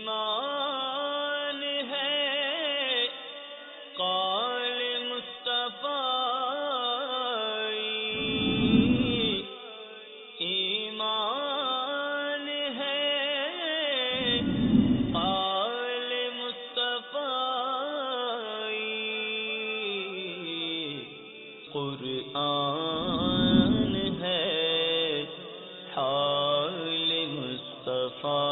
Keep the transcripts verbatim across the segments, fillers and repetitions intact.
ایمان ہے قول مصطفی، ایمان ہے قول مصطفی، قرآن ہے حال مصطفی۔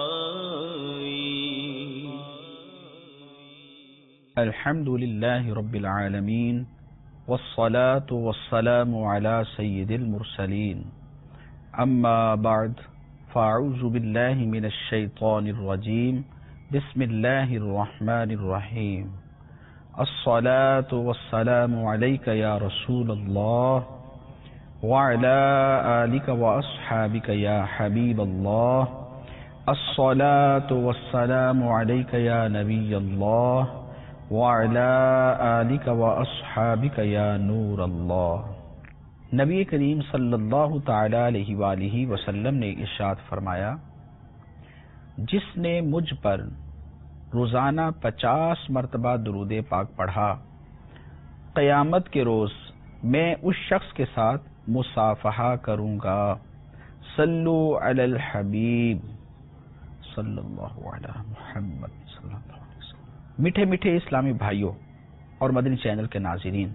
الحمد لله رب العالمين والصلاة والسلام على سيد المرسلين، أما بعد فأعوذ بالله من الشيطان الرجيم، بسم الله الرحمن الرحيم، الصلاة والسلام عليك يا رسول الله وعلى آلك وأصحابك يا حبيب الله، الصلاة والسلام عليك يا نبي الله وعلى آلك وأصحابك يا نور اللہ۔ نبی کریم صلی اللہ تعالی علیہ وآلہ وسلم نے ارشاد فرمایا، جس نے مجھ پر روزانہ پچاس مرتبہ درود پاک پڑھا، قیامت کے روز میں اس شخص کے ساتھ مصافحہ کروں گا۔ صلو علی الحبیب صلی اللہ علی محمد صلی اللہ علیہ وسلم۔ میٹھے میٹھے اسلامی بھائیوں اور مدنی چینل کے ناظرین،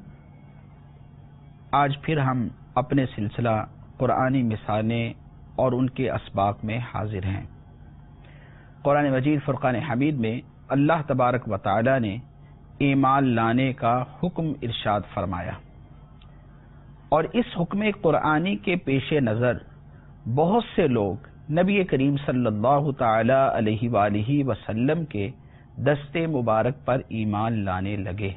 آج پھر ہم اپنے سلسلہ قرآنی مثالیں اور ان کے اسباق میں حاضر ہیں۔ قرآن مجید فرقان حمید میں اللہ تبارک و تعالی نے ایمان لانے کا حکم ارشاد فرمایا، اور اس حکم قرآنی کے پیش نظر بہت سے لوگ نبی کریم صلی اللہ تعالی علیہ وآلہ وسلم کے دستے مبارک پر ایمان لانے لگے،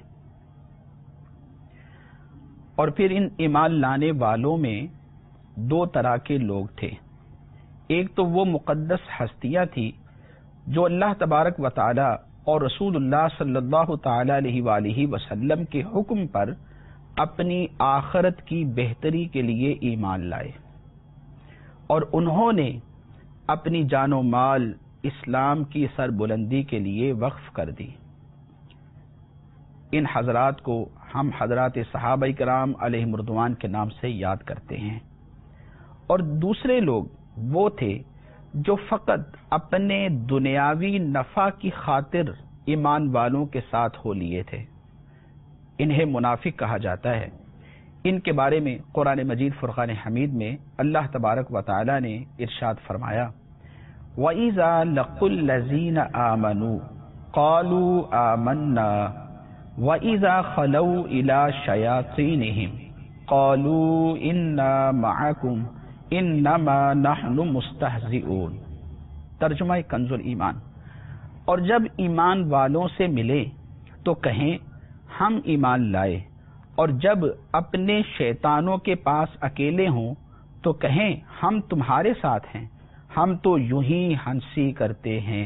اور پھر ان ایمان لانے والوں میں دو طرح کے لوگ تھے۔ ایک تو وہ مقدس ہستیاں تھی جو اللہ تبارک و تعالی اور رسول اللہ صلی اللہ تعالی علیہ وآلہ وسلم کے حکم پر اپنی آخرت کی بہتری کے لیے ایمان لائے، اور انہوں نے اپنی جان و مال اسلام کی سربلندی کے لیے وقف کر دی۔ ان حضرات کو ہم حضرات صحابہ کرام علیہم رضوان کے نام سے یاد کرتے ہیں۔ اور دوسرے لوگ وہ تھے جو فقط اپنے دنیاوی نفع کی خاطر ایمان والوں کے ساتھ ہو لیے تھے، انہیں منافق کہا جاتا ہے۔ ان کے بارے میں قرآن مجید فرقان حمید میں اللہ تبارک و تعالی نے ارشاد فرمایا، وَإِذَا لَقُوا الَّذِينَ آمَنُوا قَالُوا آمَنَّا وَإِذَا خَلَوْا إِلَى شَيَاطِينِهِمْ قَالُوا إِنَّا مَعَكُمْ إِنَّمَا نَحْنُ مُسْتَهْزِئُونَ۔ ترجمہ کنز الایمان۔ اور جب ایمان والوں سے ملے تو کہیں ہم ایمان لائے، اور جب اپنے شیطانوں کے پاس اکیلے ہوں تو کہیں ہم تمہارے ساتھ ہیں، ہم تو یوں ہی ہنسی کرتے ہیں۔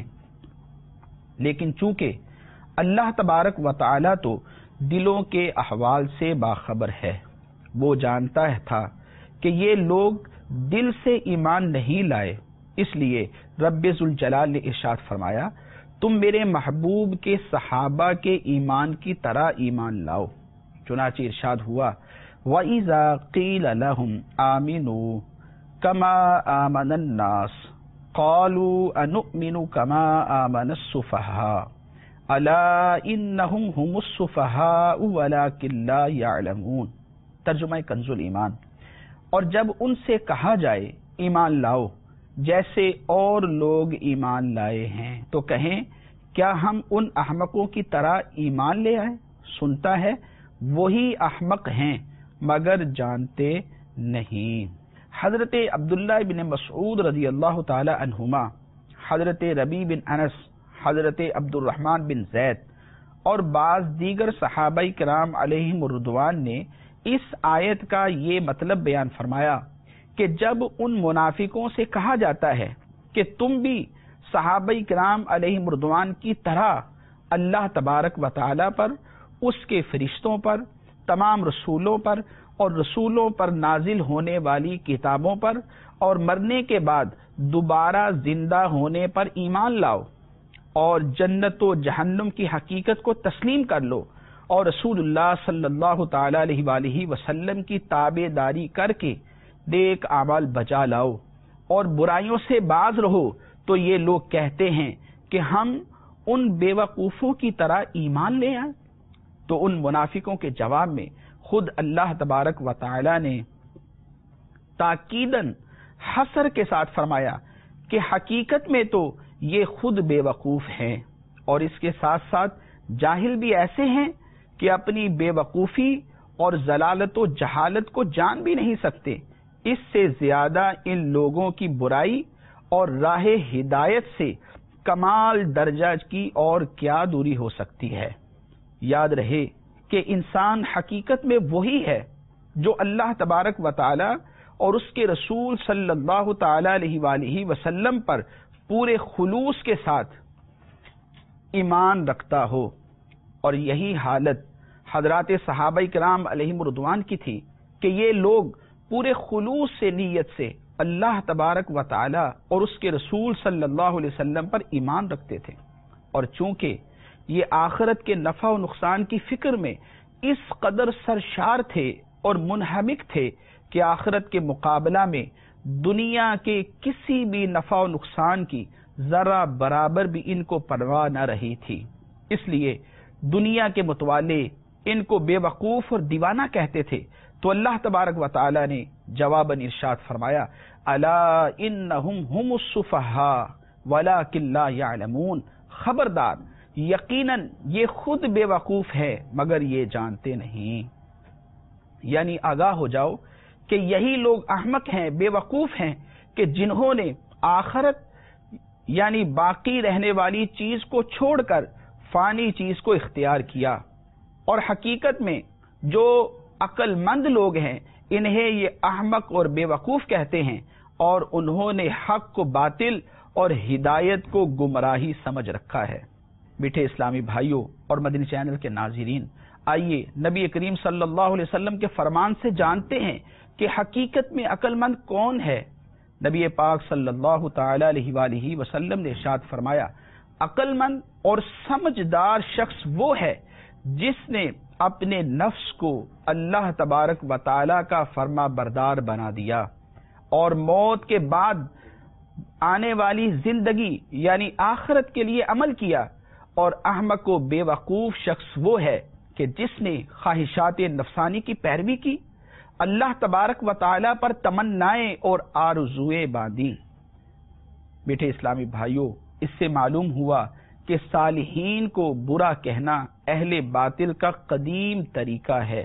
لیکن چونکہ اللہ تبارک و تعالی تو دلوں کے احوال سے باخبر ہے، وہ جانتا تھا کہ یہ لوگ دل سے ایمان نہیں لائے، اس لیے رب ذوالجلال نے ارشاد فرمایا، تم میرے محبوب کے صحابہ کے ایمان کی طرح ایمان لاؤ۔ چنانچہ ارشاد ہوا، وَإِذَا قِيلَ لَهُمْ آمِنُوا كَمَا آمَنَ النَّاسُ قَالُوا أَنُؤْمِنُ كَمَا آمَنَ السُّفَهَاءُ أَلَا إِنَّهُمْ هُمُ السُّفَهَاءُ وَلَكِنْ لَا يَعْلَمُونَ۔ ترجمہ کنز الایمان۔ اور جب ان سے کہا جائے ایمان لاؤ جیسے اور لوگ ایمان لائے ہیں تو کہیں کیا ہم ان احمقوں کی طرح ایمان لے آئے؟ سنتا ہے وہی احمق ہیں مگر جانتے نہیں۔ حضرت عبداللہ بن مسعود رضی اللہ تعالی عنہما، حضرت ربیع بن انس، حضرت عبد الرحمن بن زید اور بعض دیگر صحابہ کرام علیہم الرضوان نے اس آیت کا یہ مطلب بیان فرمایا کہ جب ان منافقوں سے کہا جاتا ہے کہ تم بھی صحابہ کرام علیہم الرضوان کی طرح اللہ تبارک و تعالی پر، اس کے فرشتوں پر، تمام رسولوں پر اور رسولوں پر نازل ہونے والی کتابوں پر اور مرنے کے بعد دوبارہ زندہ ہونے پر ایمان لاؤ، اور جنت و جہنم کی حقیقت کو تسلیم کر لو اور رسول اللہ صلی اللہ تعالی علیہ وآلہ وسلم کی تابع داری کر کے نیک اعمال بجا لاؤ اور برائیوں سے باز رہو، تو یہ لوگ کہتے ہیں کہ ہم ان بے وقوفوں کی طرح ایمان لے آئیں۔ تو ان منافقوں کے جواب میں خود اللہ تبارک و تعالی نے تاکیداً حسر کے ساتھ فرمایا کہ حقیقت میں تو یہ خود بے وقوف ہیں، اور اس کے ساتھ ساتھ جاہل بھی ایسے ہیں کہ اپنی بے وقوفی اور ضلالت و جہالت کو جان بھی نہیں سکتے۔ اس سے زیادہ ان لوگوں کی برائی اور راہ ہدایت سے کمال درجہ کی اور کیا دوری ہو سکتی ہے۔ یاد رہے کہ انسان حقیقت میں وہی ہے جو اللہ تبارک و تعالی اور اس کے رسول صلی اللہ تعالی علیہ وآلہ وسلم پر پورے خلوص کے ساتھ ایمان رکھتا ہو، اور یہی حالت حضرات صحابہ کرام علیہم رضوان کی تھی کہ یہ لوگ پورے خلوص سے نیت سے اللہ تبارک و تعالی اور اس کے رسول صلی اللہ علیہ وسلم پر ایمان رکھتے تھے، اور چونکہ یہ آخرت کے نفع و نقصان کی فکر میں اس قدر سرشار تھے اور منہمک تھے کہ آخرت کے مقابلہ میں دنیا کے کسی بھی نفع و نقصان کی ذرا برابر بھی ان کو پرواہ نہ رہی تھی۔ اس لیے دنیا کے متوالے ان کو بے وقوف اور دیوانہ کہتے تھے، تو اللہ تبارک و تعالی نے جواباً ارشاد فرمایا، الا انہم ہم السفہاء ولکن لا یعلمون، خبردار یقیناً یہ خود بے وقوف ہے مگر یہ جانتے نہیں۔ یعنی آگاہ ہو جاؤ کہ یہی لوگ احمق ہیں، بے وقوف ہیں، کہ جنہوں نے آخرت یعنی باقی رہنے والی چیز کو چھوڑ کر فانی چیز کو اختیار کیا، اور حقیقت میں جو عقل مند لوگ ہیں انہیں یہ احمق اور بے وقوف کہتے ہیں، اور انہوں نے حق کو باطل اور ہدایت کو گمراہی سمجھ رکھا ہے۔ میٹھے اسلامی بھائیوں اور مدنی چینل کے ناظرین، آئیے نبی کریم صلی اللہ علیہ وسلم کے فرمان سے جانتے ہیں کہ حقیقت میں عقل مند کون ہے۔ نبی پاک صلی اللہ تعالی علیہ وآلہ وسلم نے ارشاد فرمایا، عقل مند اور سمجھدار شخص وہ ہے جس نے اپنے نفس کو اللہ تبارک و تعالی کا فرما بردار بنا دیا، اور موت کے بعد آنے والی زندگی یعنی آخرت کے لیے عمل کیا۔ اور احمق و بے وقوف شخص وہ ہے کہ جس نے خواہشات نفسانی کی پیروی کی، اللہ تبارک و تعالی پر تمنائیں اور آرزوئیں باندھی۔ بیٹھے اسلامی بھائیوں، اس سے معلوم ہوا کہ صالحین کو برا کہنا اہل باطل کا قدیم طریقہ ہے۔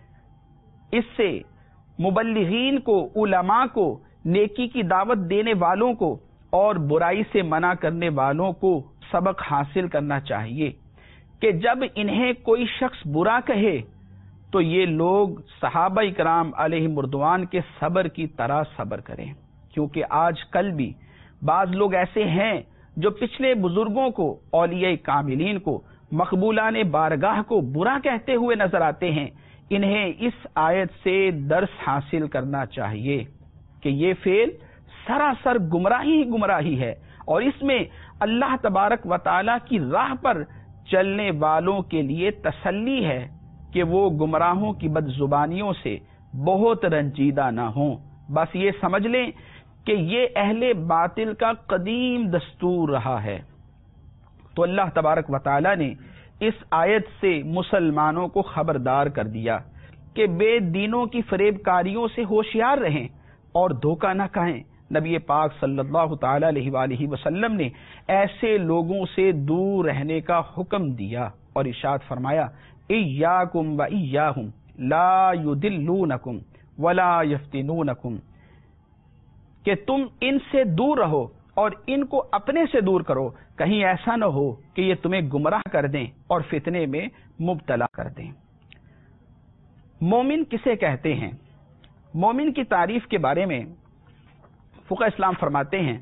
اس سے مبلغین کو، علماء کو، نیکی کی دعوت دینے والوں کو اور برائی سے منع کرنے والوں کو سبق حاصل کرنا چاہیے کہ جب انہیں کوئی شخص برا کہے تو یہ لوگ صحابہ کرام علیہ رضوان کے صبر کی طرح صبر کریں، کیونکہ آج کل بھی بعض لوگ ایسے ہیں جو پچھلے بزرگوں کو، اولیاء کاملین کو، مقبولان بارگاہ کو برا کہتے ہوئے نظر آتے ہیں۔ انہیں اس آیت سے درس حاصل کرنا چاہیے کہ یہ فعل سراسر گمراہی ہی گمراہی ہے، اور اس میں اللہ تبارک و تعالی کی راہ پر چلنے والوں کے لیے تسلی ہے کہ وہ گمراہوں کی بد زبانیوں سے بہت رنجیدہ نہ ہوں۔ بس یہ سمجھ لیں کہ یہ اہل باطل کا قدیم دستور رہا ہے۔ تو اللہ تبارک و تعالی نے اس آیت سے مسلمانوں کو خبردار کر دیا کہ بے دینوں کی فریب کاریوں سے ہوشیار رہیں اور دھوکہ نہ کھائیں۔ نبی پاک صلی اللہ تعالی علیہ وآلہ وسلم نے ایسے لوگوں سے دور رہنے کا حکم دیا اور ارشاد فرمایا، ایاکم و ایاہم لا یضلونکم ولا یفتنونکم، کہ تم ان سے دور رہو اور ان کو اپنے سے دور کرو، کہیں ایسا نہ ہو کہ یہ تمہیں گمراہ کر دیں اور فتنے میں مبتلا کر دیں۔ مومن کسے کہتے ہیں؟ مومن کی تعریف کے بارے میں فقہ اسلام فرماتے ہیں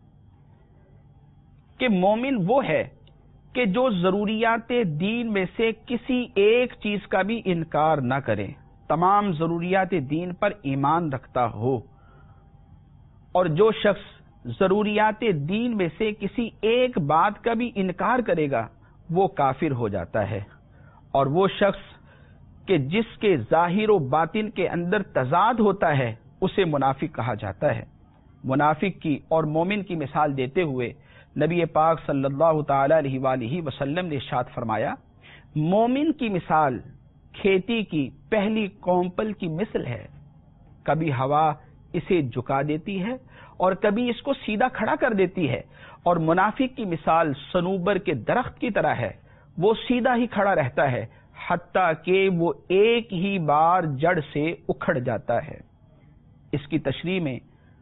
کہ مومن وہ ہے کہ جو ضروریات دین میں سے کسی ایک چیز کا بھی انکار نہ کرے، تمام ضروریات دین پر ایمان رکھتا ہو، اور جو شخص ضروریات دین میں سے کسی ایک بات کا بھی انکار کرے گا وہ کافر ہو جاتا ہے، اور وہ شخص کہ جس کے ظاہر و باطن کے اندر تضاد ہوتا ہے اسے منافق کہا جاتا ہے۔ منافق کی اور مومن کی مثال دیتے ہوئے نبی پاک صلی اللہ تعالی علیہ وآلہ وسلم نے ارشاد فرمایا، مومن کی مثال کھیتی کی پہلی کومپل کی مثل ہے، کبھی ہوا اسے جھکا دیتی ہے اور کبھی اس کو سیدھا کھڑا کر دیتی ہے، اور منافق کی مثال صنوبر کے درخت کی طرح ہے، وہ سیدھا ہی کھڑا رہتا ہے حتیٰ کہ وہ ایک ہی بار جڑ سے اکھڑ جاتا ہے۔ اس کی تشریح میں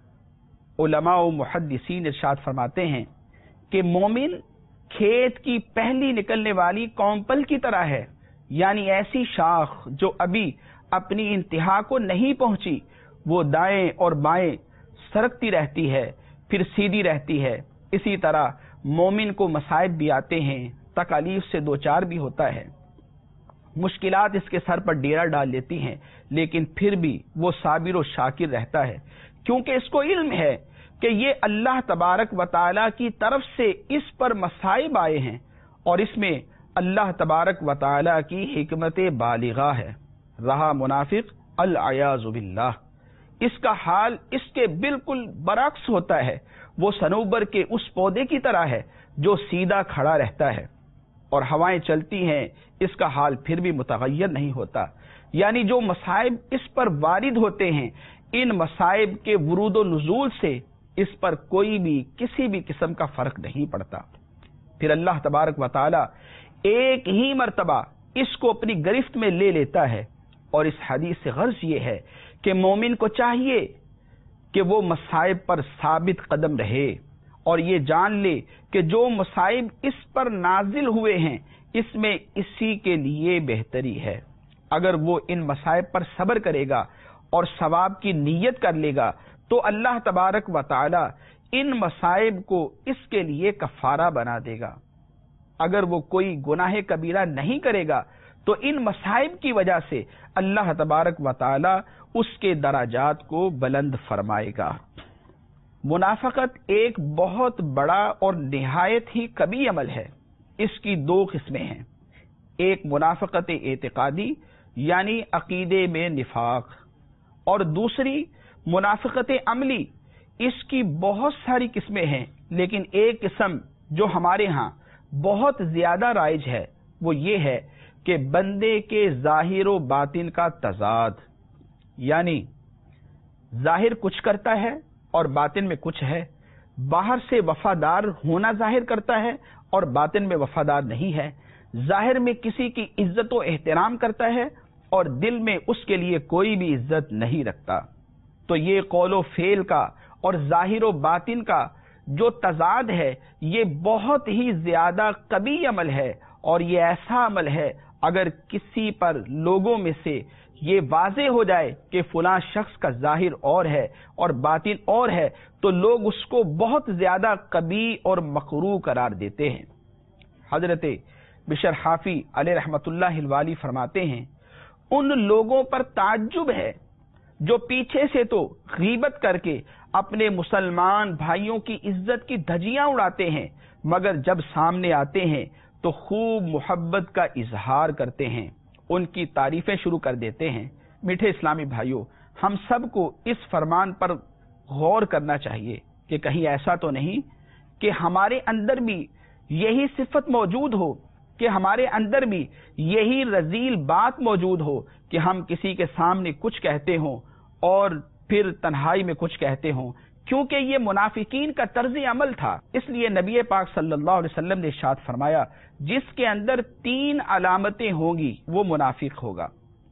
علماء و محدثین ارشاد فرماتے ہیں کہ مومن کھیت کی پہلی نکلنے والی کومپل کی طرح ہے، یعنی ایسی شاخ جو ابھی اپنی انتہا کو نہیں پہنچی، وہ دائیں اور بائیں سرکتی رہتی ہے پھر سیدھی رہتی ہے۔ اسی طرح مومن کو مصائب بھی آتے ہیں، تکالیف سے دوچار بھی ہوتا ہے، مشکلات اس کے سر پر ڈیرا ڈال لیتی ہیں، لیکن پھر بھی وہ صابر و شاکر رہتا ہے، کیونکہ اس کو علم ہے کہ یہ اللہ تبارک و تعالی کی طرف سے اس پر مصائب آئے ہیں، اور اس میں اللہ تبارک و تعالی کی حکمت بالغہ ہے۔ رہا منافق العیاذ باللہ، اس کا حال اس کے بالکل برعکس ہوتا ہے، وہ صنوبر کے اس پودے کی طرح ہے جو سیدھا کھڑا رہتا ہے، اور ہوائیں چلتی ہیں اس کا حال پھر بھی متغیر نہیں ہوتا، یعنی جو مصائب اس پر وارد ہوتے ہیں، ان مصائب کے ورود و نزول سے اس پر کوئی بھی کسی بھی قسم کا فرق نہیں پڑتا۔ پھر اللہ تبارک و تعالی ایک ہی مرتبہ اس کو اپنی گرفت میں لے لیتا ہے، اور اس حدیث سے غرض یہ ہے کہ مومن کو چاہیے کہ وہ مصائب پر ثابت قدم رہے، اور یہ جان لے کہ جو مصائب اس پر نازل ہوئے ہیں اس میں اسی کے لیے بہتری ہے۔ اگر وہ ان مصائب پر صبر کرے گا اور ثواب کی نیت کر لے گا تو اللہ تبارک و تعالی ان مصائب کو اس کے لیے کفارہ بنا دے گا۔ اگر وہ کوئی گناہ کبیرہ نہیں کرے گا تو ان مصائب کی وجہ سے اللہ تبارک و تعالی اس کے درجات کو بلند فرمائے گا۔ منافقت ایک بہت بڑا اور نہایت ہی کبھی عمل ہے۔ اس کی دو قسمیں ہیں، ایک منافقت اعتقادی یعنی عقیدے میں نفاق، اور دوسری منافقت عملی۔ اس کی بہت ساری قسمیں ہیں، لیکن ایک قسم جو ہمارے ہاں بہت زیادہ رائج ہے وہ یہ ہے کہ بندے کے ظاہر و باطن کا تضاد، یعنی ظاہر کچھ کرتا ہے اور باطن میں کچھ ہے، باہر سے وفادار ہونا ظاہر کرتا ہے اور باطن میں وفادار نہیں ہے، ظاہر میں کسی کی عزت و احترام کرتا ہے اور دل میں اس کے لیے کوئی بھی عزت نہیں رکھتا۔ تو یہ قول و فعل کا اور ظاہر و باطن کا جو تضاد ہے یہ بہت ہی زیادہ قبیح عمل ہے، اور یہ ایسا عمل ہے اگر کسی پر لوگوں میں سے یہ واضح ہو جائے کہ فلاں شخص کا ظاہر اور ہے اور باطن اور ہے تو لوگ اس کو بہت زیادہ قبیح اور مکروہ قرار دیتے ہیں۔ حضرت بشر حافی علیہ رحمت اللہ الوالی فرماتے ہیں، ان لوگوں پر تعجب ہے جو پیچھے سے تو غیبت کر کے اپنے مسلمان بھائیوں کی عزت کی دھجیاں اڑاتے ہیں، مگر جب سامنے آتے ہیں تو خوب محبت کا اظہار کرتے ہیں، ان کی تعریفیں شروع کر دیتے ہیں۔ میٹھے اسلامی بھائیوں، ہم سب کو اس فرمان پر غور کرنا چاہیے کہ کہیں ایسا تو نہیں کہ ہمارے اندر بھی یہی صفت موجود ہو، کہ ہمارے اندر بھی یہی رذیل بات موجود ہو کہ ہم کسی کے سامنے کچھ کہتے ہوں اور پھر تنہائی میں کچھ کہتے ہوں، کیونکہ یہ منافقین کا طرز عمل تھا۔ اس لیے نبی پاک صلی اللہ علیہ وسلم نے ارشاد فرمایا، جس کے اندر تین علامتیں ہوں گی وہ منافق ہوگا۔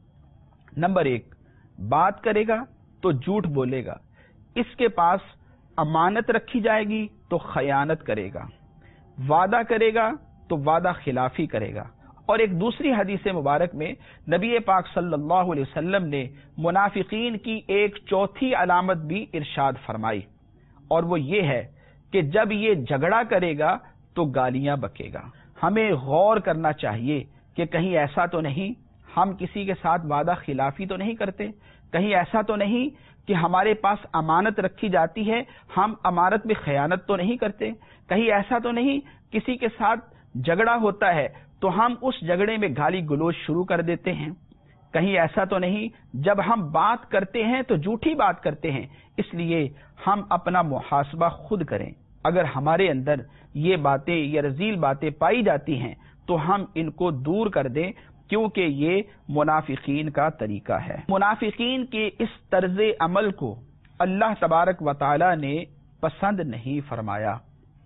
نمبر ایک، بات کرے گا تو جھوٹ بولے گا، اس کے پاس امانت رکھی جائے گی تو خیانت کرے گا، وعدہ کرے گا تو وعدہ خلافی کرے گا۔ اور ایک دوسری حدیث مبارک میں نبی پاک صلی اللہ علیہ وسلم نے منافقین کی ایک چوتھی علامت بھی ارشاد فرمائی، اور وہ یہ ہے کہ جب یہ جھگڑا کرے گا تو گالیاں بکے گا۔ ہمیں غور کرنا چاہیے کہ کہیں ایسا تو نہیں ہم کسی کے ساتھ وعدہ خلافی تو نہیں کرتے، کہیں ایسا تو نہیں کہ ہمارے پاس امانت رکھی جاتی ہے، ہم امانت میں خیانت تو نہیں کرتے، کہیں ایسا تو نہیں کسی کے ساتھ جھگڑا ہوتا ہے تو ہم اس جھگڑے میں گالی گلوچ شروع کر دیتے ہیں، کہیں ایسا تو نہیں جب ہم بات کرتے ہیں تو جھوٹی بات کرتے ہیں۔ اس لیے ہم اپنا محاسبہ خود کریں، اگر ہمارے اندر یہ باتیں یہ رذیل باتیں پائی جاتی ہیں تو ہم ان کو دور کر دیں، کیونکہ یہ منافقین کا طریقہ ہے۔ منافقین کے اس طرز عمل کو اللہ تبارک و تعالی نے پسند نہیں فرمایا،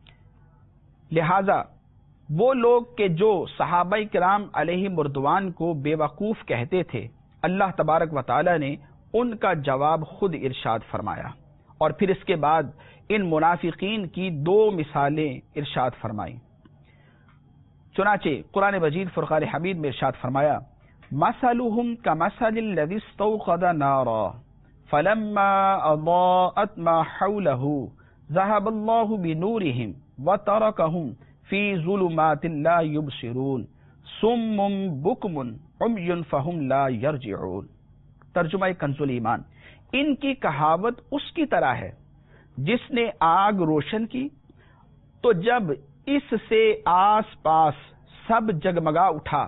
لہذا وہ لوگ کہ جو صحابہ کرام علیہ مردوان کو بے وقوف کہتے تھے، اللہ تبارک و تعالی نے ان کا جواب خود ارشاد فرمایا، اور پھر اس کے بعد ان منافقین کی دو مثالیں ارشاد فرمائیں۔ چنانچہ قرآن مجید فرقان حمید میں ارشاد فرمایا، مثلهم كمثل الذي استوقد نارا فلما اضاءت ما حوله ذهب الله بنورهم وتركهم في ظلمات لا يبصرون صم بكم عمي فهم لا يرجعون۔ ترجمہ کنز ایمان، ان کی کہاوت اس کی طرح ہے جس نے آگ روشن کی تو جب اس سے آس پاس سب جگمگا اٹھا،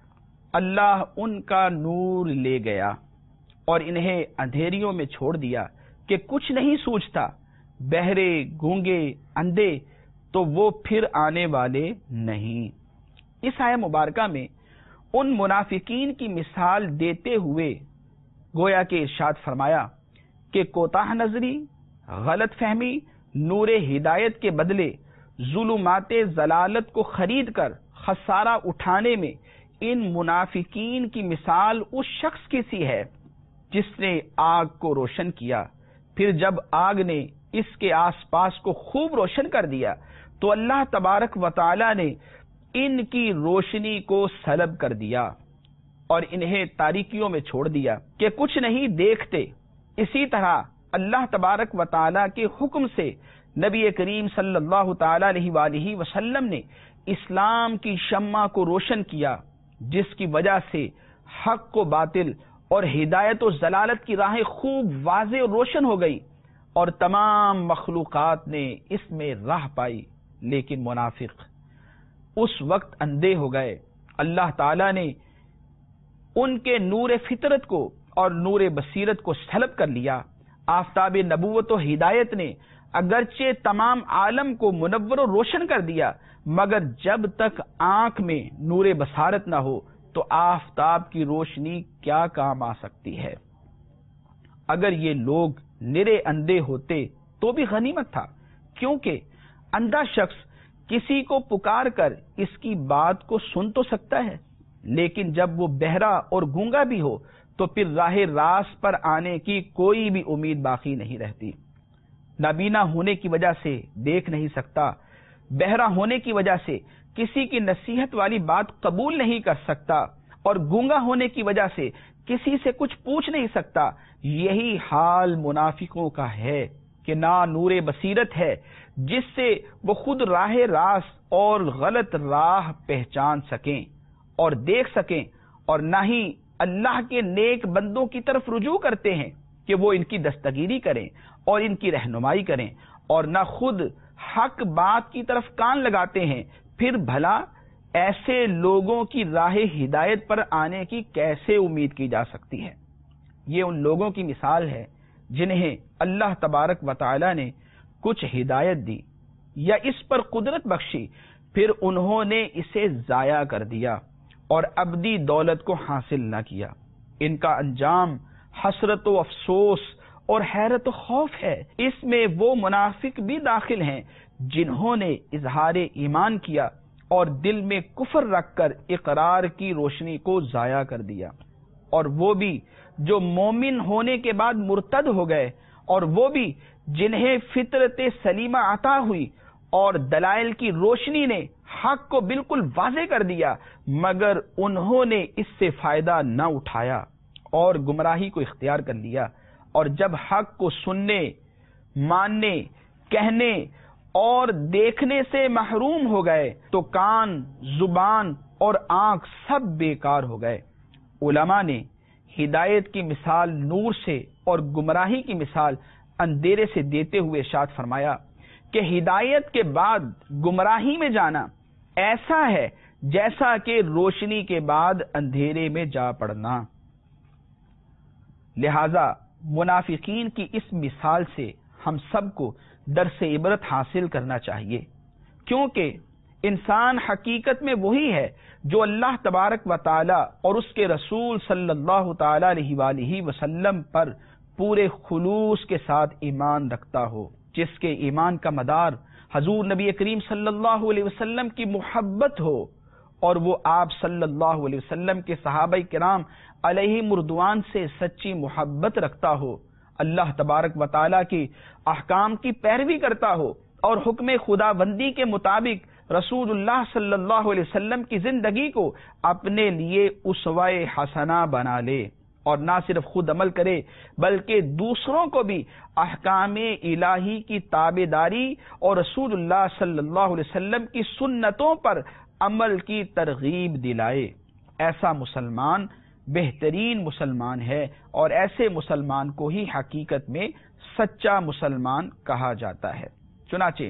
اللہ ان کا نور لے گیا اور انہیں اندھیریوں میں چھوڑ دیا کہ کچھ نہیں سوچتا، بہرے گونگے اندھے تو وہ پھر آنے والے نہیں۔ اس آیہ مبارکہ میں ان منافقین کی مثال دیتے ہوئے گویا کہ ارشاد فرمایا کہ کوتاہ نظری، غلط فہمی نور ہدایت کے بدلے ظلمات ضلالت کو خرید کر خسارہ اٹھانے میں ان منافقین کی مثال اس شخص کی سی ہے جس نے آگ کو روشن کیا، پھر جب آگ نے اس کے آس پاس کو خوب روشن کر دیا تو اللہ تبارک و تعالی نے ان کی روشنی کو سلب کر دیا اور انہیں تاریکیوں میں چھوڑ دیا کہ کچھ نہیں دیکھتے۔ اسی طرح اللہ تبارک و تعالی کے حکم سے نبی کریم صلی اللہ تعالی علیہ وآلہ وسلم نے اسلام کی شمع کو روشن کیا، جس کی وجہ سے حق و باطل اور ہدایت و ضلالت کی راہیں خوب واضح اور روشن ہو گئی اور تمام مخلوقات نے اس میں راہ پائی، لیکن منافق اس وقت اندھے ہو گئے۔ اللہ تعالی نے ان کے نور فطرت کو اور نور بصیرت کو سلب کر لیا۔ آفتاب نبوت و ہدایت نے اگرچہ تمام عالم کو منور و روشن کر دیا، مگر جب تک آنکھ میں نور بصارت نہ ہو تو آفتاب کی روشنی کیا کام آ سکتی ہے۔ اگر یہ لوگ نرے اندھے ہوتے تو بھی غنیمت تھا، کیونکہ اندھا شخص کسی کو پکار کر اس کی بات کو سن تو سکتا ہے، لیکن جب وہ بہرا اور گونگا بھی ہو تو پھر راہ راست پر آنے کی کوئی بھی امید باقی نہیں رہتی۔ نابینا ہونے کی وجہ سے دیکھ نہیں سکتا، بہرا ہونے کی وجہ سے کسی کی نصیحت والی بات قبول نہیں کر سکتا، اور گونگا ہونے کی وجہ سے کسی سے کچھ پوچھ نہیں سکتا۔ یہی حال منافقوں کا ہے کہ نہ نور بصیرت ہے جس سے وہ خود راہ راست اور غلط راہ پہچان سکیں اور دیکھ سکیں، اور نہ ہی اللہ کے نیک بندوں کی طرف رجوع کرتے ہیں کہ وہ ان کی دستگیری کریں اور ان کی رہنمائی کریں، اور نہ خود حق بات کی طرف کان لگاتے ہیں۔ پھر بھلا ایسے لوگوں کی راہ ہدایت پر آنے کی کیسے امید کی جا سکتی ہے؟ یہ ان لوگوں کی مثال ہے جنہیں اللہ تبارک و تعالی نے کچھ ہدایت دی یا اس پر قدرت بخشی، پھر انہوں نے اسے ضائع کر دیا اور ابدی دولت کو حاصل نہ کیا۔ ان کا انجام حسرت و افسوس اور حیرت و خوف ہے۔ اس میں وہ منافق بھی داخل ہیں جنہوں نے اظہار ایمان کیا اور دل میں کفر رکھ کر اقرار کی روشنی کو ضائع کر دیا، اور وہ بھی جو مومن ہونے کے بعد مرتد ہو گئے، اور وہ بھی جنہیں فطرت سلیمہ عطا ہوئی اور دلائل کی روشنی نے حق کو بالکل واضح کر دیا، مگر انہوں نے اس سے فائدہ نہ اٹھایا اور گمراہی کو اختیار کر لیا، اور جب حق کو سننے، ماننے، کہنے اور دیکھنے سے محروم ہو گئے تو کان، زبان اور آنکھ سب بیکار ہو گئے۔ علماء نے ہدایت کی مثال نور سے اور گمراہی کی مثال اندھیرے سے دیتے ہوئے ارشاد فرمایا کہ ہدایت کے بعد گمراہی میں جانا ایسا ہے جیسا کہ روشنی کے بعد اندھیرے میں جا پڑنا۔ لہذا منافقین کی اس مثال سے ہم سب کو درس عبرت حاصل کرنا چاہیے، کیونکہ انسان حقیقت میں وہی ہے جو اللہ تبارک و تعالی اور اس کے رسول صلی اللہ تعالی علیہ وآلہ وسلم پر پورے خلوص کے ساتھ ایمان رکھتا ہو، جس کے ایمان کا مدار حضور نبی کریم صلی اللہ علیہ وسلم کی محبت ہو، اور وہ آپ صلی اللہ علیہ وسلم کے صحابہ کرام علیہ مردوان سے سچی محبت رکھتا ہو، اللہ تبارک و تعالی کی احکام کی پیروی کرتا ہو، اور حکم خدا بندی کے مطابق رسول اللہ صلی اللہ علیہ وسلم کی زندگی کو اپنے لیے اسوہ حسنہ بنا لے، اور نہ صرف خود عمل کرے بلکہ دوسروں کو بھی احکام الہی کی تابعداری اور رسول اللہ صلی اللہ علیہ وسلم کی سنتوں پر عمل کی ترغیب دلائے۔ ایسا مسلمان بہترین مسلمان ہے، اور ایسے مسلمان کو ہی حقیقت میں سچا مسلمان کہا جاتا ہے۔ چنانچہ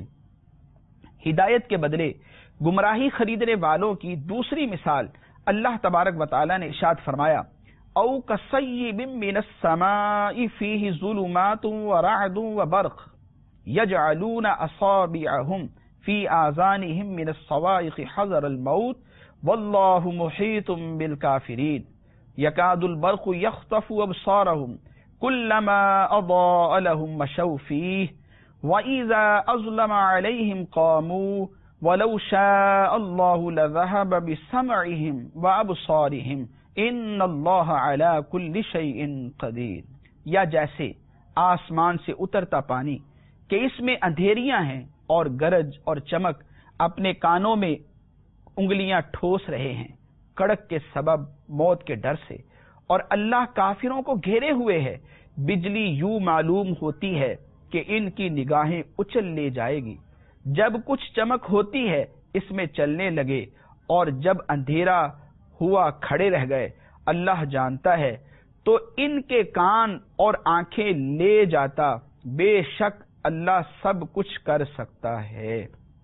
ہدایت کے بدلے گمراہی خریدنے والوں کی دوسری مثال اللہ تبارک و تعالی نے ارشاد فرمایا، او کصیب من السماء فیہ ظلمات ورعد وبرق یجعلون اصابعهم فی آذانهم من الصواعق حذر الموت واللہ محیط بالکافرین یکاد البرق یخطف ابصارهم کلما اضاء لهم مشوا فیہ وَإِذَا أَظْلَمَ عَلَيْهِمْ قَامُوا وَلَوْ شَاءَ اللَّهُ لَذَهَبَ بِسَمْعِهِمْ وَأَبْصَارِهِمْ إِنَّ اللَّهَ عَلَى كُلِّ شَيْءٍ قَدِيرٌ۔ یا جیسے آسمان سے اترتا پانی کہ اس میں اندھیریاں ہیں اور گرج اور چمک اپنے کانوں میں انگلیاں ٹھوس رہے ہیں کڑک کے سبب موت کے ڈر سے، اور اللہ کافروں کو گھیرے ہوئے ہے۔ بجلی یوں معلوم ہوتی ہے کہ ان کی نگاہیں اچل لے جائے گی، جب کچھ چمک ہوتی ہے اس میں چلنے لگے، اور جب اندھیرا ہوا کھڑے رہ گئے۔ اللہ جانتا ہے تو ان کے کان اور آنکھیں لے جاتا، بے شک اللہ سب کچھ کر سکتا ہے۔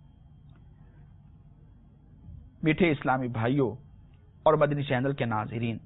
میٹھے اسلامی بھائیوں اور مدنی چینل کے ناظرین،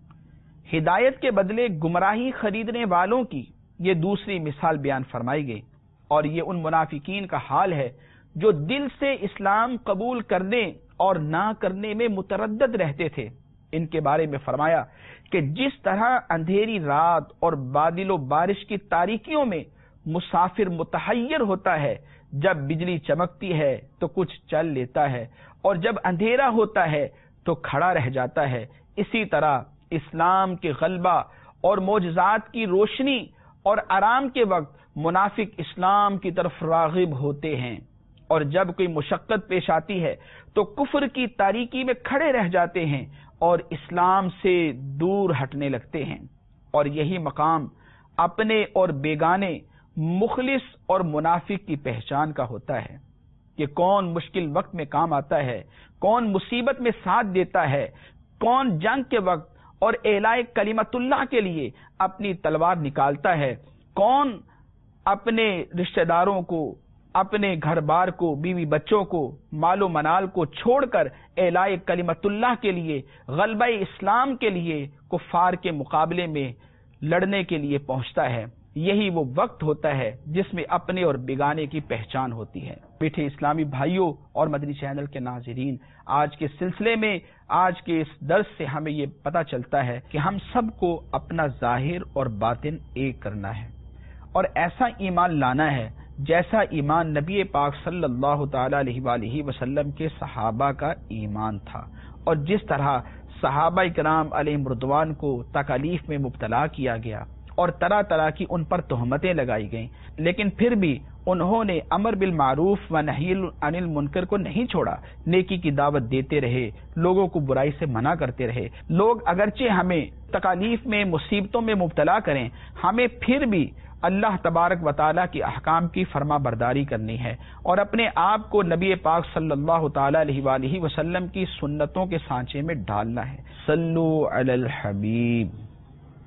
ہدایت کے بدلے گمراہی خریدنے والوں کی یہ دوسری مثال بیان فرمائی گئی، اور یہ ان منافقین کا حال ہے جو دل سے اسلام قبول کرنے اور نہ کرنے میں متردد رہتے تھے۔ ان کے بارے میں فرمایا کہ جس طرح اندھیری رات اور بادل و بارش کی تاریکیوں میں مسافر متحیر ہوتا ہے، جب بجلی چمکتی ہے تو کچھ چل لیتا ہے، اور جب اندھیرا ہوتا ہے تو کھڑا رہ جاتا ہے، اسی طرح اسلام کے غلبہ اور معجزات کی روشنی اور آرام کے وقت منافق اسلام کی طرف راغب ہوتے ہیں، اور جب کوئی مشقت پیش آتی ہے تو کفر کی تاریکی میں کھڑے رہ جاتے ہیں اور اسلام سے دور ہٹنے لگتے ہیں۔ اور یہی مقام اپنے اور بیگانے، مخلص اور منافق کی پہچان کا ہوتا ہے کہ کون مشکل وقت میں کام آتا ہے، کون مصیبت میں ساتھ دیتا ہے، کون جنگ کے وقت اور اعلاء کلمت اللہ کے لیے اپنی تلوار نکالتا ہے، کون اپنے رشتہ داروں کو، اپنے گھر بار کو، بیوی بچوں کو، مال و منال کو چھوڑ کر اعلاء کلمت اللہ کے لیے، غلبہ اسلام کے لیے کفار کے مقابلے میں لڑنے کے لیے پہنچتا ہے۔ یہی وہ وقت ہوتا ہے جس میں اپنے اور بیگانے کی پہچان ہوتی ہے۔ میٹھے اسلامی بھائیوں اور مدنی چینل کے ناظرین، آج کے سلسلے میں، آج کے اس درس سے ہمیں یہ پتہ چلتا ہے کہ ہم سب کو اپنا ظاہر اور باطن ایک کرنا ہے، اور ایسا ایمان لانا ہے جیسا ایمان نبی پاک صلی اللہ تعالی علیہ وآلہ وسلم کے صحابہ کا ایمان تھا، اور جس طرح صحابہ کرام علیہ رضوان کو تکالیف میں مبتلا کیا گیا اور طرح طرح کی ان پر تہمتیں لگائی گئیں، لیکن پھر بھی انہوں نے امر بالمعروف و نہی عن المنکر کو نہیں چھوڑا، نیکی کی دعوت دیتے رہے، لوگوں کو برائی سے منع کرتے رہے۔ لوگ اگرچہ ہمیں تکالیف میں، مصیبتوں میں مبتلا کریں، ہمیں پھر بھی اللہ تبارک و تعالیٰ کی احکام کی فرما برداری کرنی ہے، اور اپنے آپ کو نبی پاک صلی اللہ تعالی علیہ وآلہ وسلم کی سنتوں کے سانچے میں ڈالنا ہے۔ صلو علی الحبیب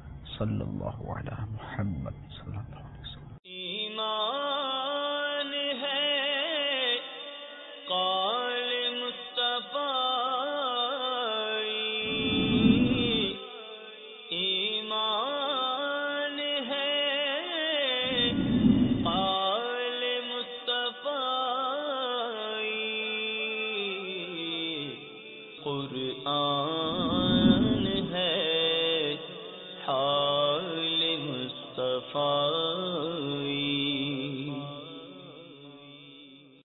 صلی اللہ علی محمد صلی اللہ علیہ وسلم. ایمان ہے قول مصطفی، ایمان ہے قول مصطفی، قرآن